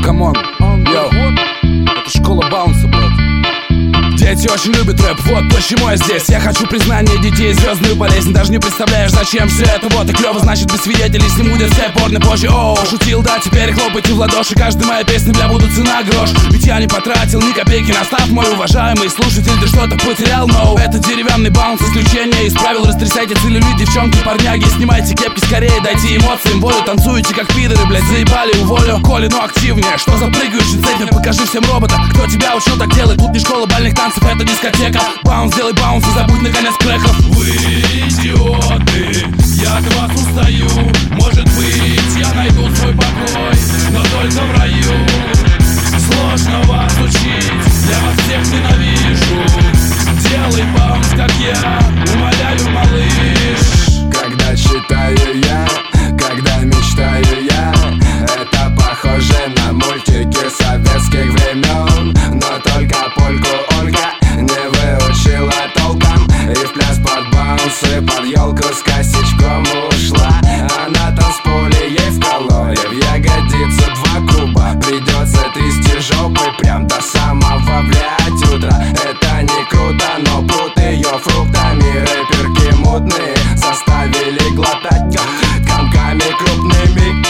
камон, йоу, это школа Баунса, блядь. Дети очень любят рэп, вот почему я здесь. Я хочу признания детей, звездную болезнь. Даже не представляешь, зачем все это. Вот и клево, значит, без свидетелей сниму детское порно позже. О, шутил, да, теперь хлопайте в ладоши. Каждая моя песня, бля, будут цена грош. Ведь я не потратил ни копейки на став. Мой уважаемый слушатель, ты что-то потерял, но это деревянный баунс, исключение из правил. Растрясайте целлюлит, девчонки, парняги. Снимайте кепки скорее, дайте эмоциям волю. Танцуйте как пидоры, блядь, заебали, уволю. Коли, ну активнее, что за прыгающий цепь? Покажи всем робота, кто тебя учил так делать. Тут не школа бальных танцев, это дискотека. Баунс, сделай баунс и забудь наконец крэков. Вы идиоты, я от вас устаю. Может быть, я найду свой покой, но только в раю. Сложно вас учить, я вас всех ненавижу. Делай баунс, как я, умоляю, малыш. Когда читаю я, когда мечтаю я, это похоже на мультики советских времен. Но только польку Ольга не выучила толком, и в пляс под баунсы, под елку с косичком ушла. А на танцполе ей вкололи в ягодицу 2 куба. Придется трясти жопой прям до самого, блядь, утра. Это не круто, но пут ее фруктами. Рэперки мутные заставили глотать комками крупными.